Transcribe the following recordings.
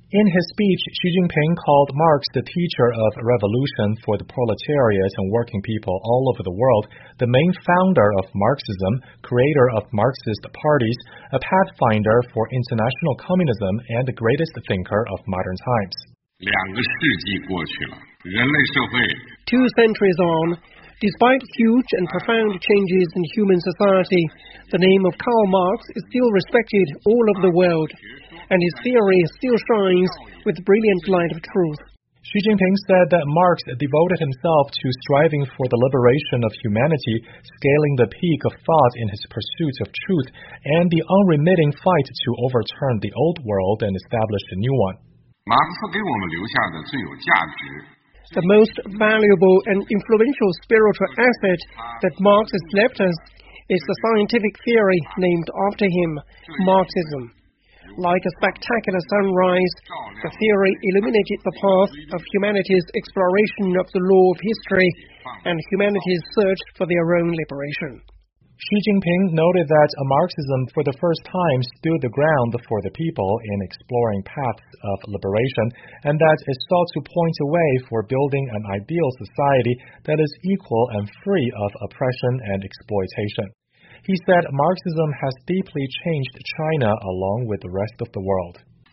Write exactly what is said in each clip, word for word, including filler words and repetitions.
In his speech, Xi Jinping called Marx the teacher of revolution for the proletariat and working people all over the world, the main founder of Marxism, creator of Marxist parties, a pathfinder for international communism, and the greatest thinker of modern times. Two centuries on, despite huge and profound changes in human society, the name of Karl Marx is still respected all over the world, and his theory still shines with the brilliant light of truth. Xi Jinping said that Marx devoted himself to striving for the liberation of humanity, scaling the peak of thought in his pursuit of truth, and the unremitting fight to overturn the old world and establish a new one. The most valuable and influential spiritual asset that Marx has left us is the scientific theory named after him, Marxism. Like a spectacular sunrise, the theory illuminated the path of humanity's exploration of the law of history and humanity's search for their own liberation. Xi Jinping noted that Marxism for the first time stood the ground for the people in exploring paths of liberation, and that it sought to point a way for building an ideal society that is equal and free of oppression and exploitation. He said Marxism has deeply changed China along with the rest of the world.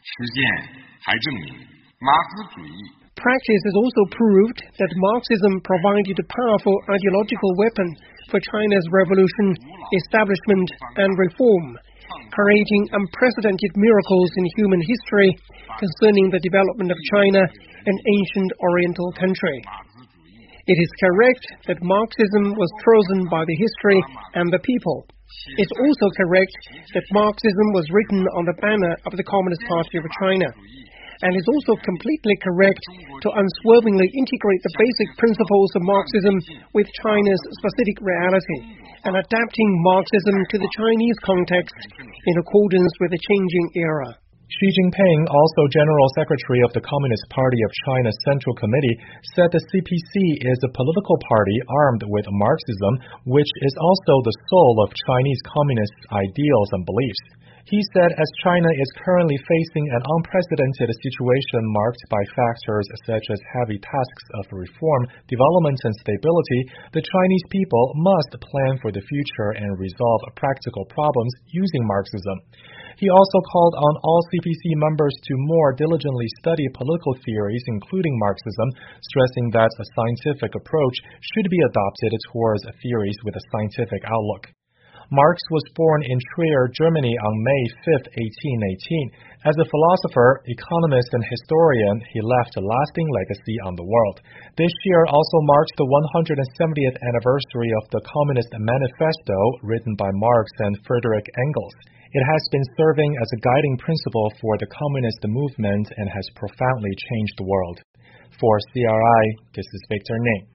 Practice has also proved that Marxism provided a powerful ideological weapon for China's revolution, establishment, and reform, creating unprecedented miracles in human history concerning the development of China, an ancient Oriental country. It is correct that Marxism was chosen by the history and the people. It's also correct that Marxism was written on the banner of the Communist Party of China. And it's also completely correct to unswervingly integrate the basic principles of Marxism with China's specific reality and adapting Marxism to the Chinese context in accordance with the changing era. Xi Jinping, also General Secretary of the Communist Party of China's Central Committee, said the C P C is a political party armed with Marxism, which is also the soul of Chinese communist ideals and beliefs. He said as China is currently facing an unprecedented situation marked by factors such as heavy tasks of reform, development, and stability, the Chinese people must plan for the future and resolve practical problems using Marxism. He also called on all C P C members to more diligently study political theories, including Marxism, stressing that a scientific approach should be adopted towards theories with a scientific outlook. Marx was born in Trier, Germany on May fifth, eighteen eighteen. As a philosopher, economist, and historian, he left a lasting legacy on the world. This year also marks the one hundred seventieth anniversary of the Communist Manifesto, written by Marx and Friedrich Engels. It has been serving as a guiding principle for the communist movement and has profoundly changed the world. For C R I, this is Victor Ning.